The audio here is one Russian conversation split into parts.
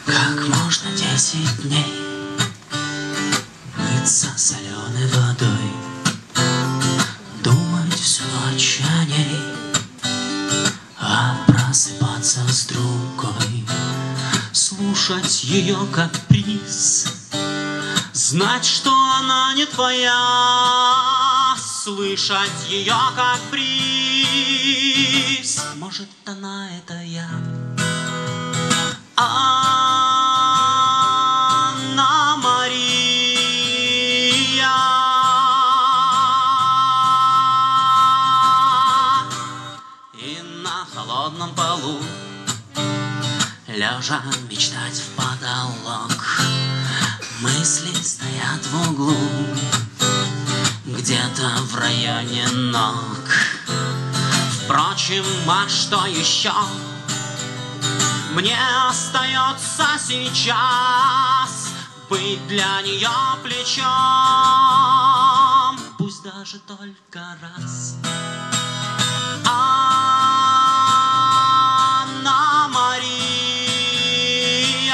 Как можно 10 дней мыться соленой водой, думать всю ночь о ней, а просыпаться с другой, слушать ее каприз, знать, что она не твоя, слышать ее как бриз. Может, она — это я, Анна Мария. И на холодном полу, лежа мечтать в потолок, мысли стоят в углу, где-то в районе ног. Впрочем, а что еще мне остается сейчас? Быть для нее плечом, пусть даже только раз. Анна Мария.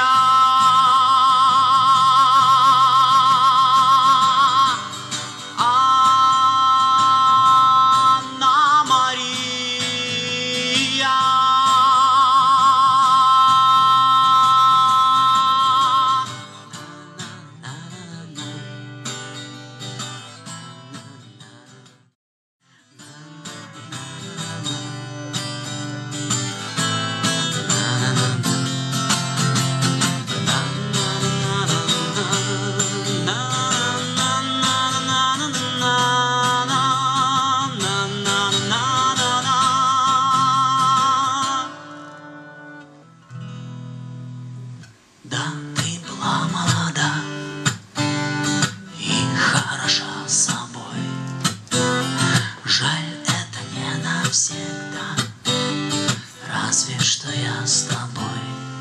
Анна Мария. Да, ты была молода и хороша собой. Жаль, это не навсегда, разве что я с тобой.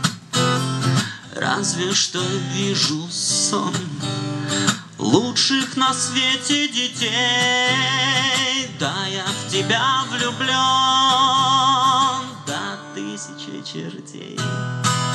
Разве что вижу сон лучших на свете детей. Да, я в тебя влюблен до 1000 чертей.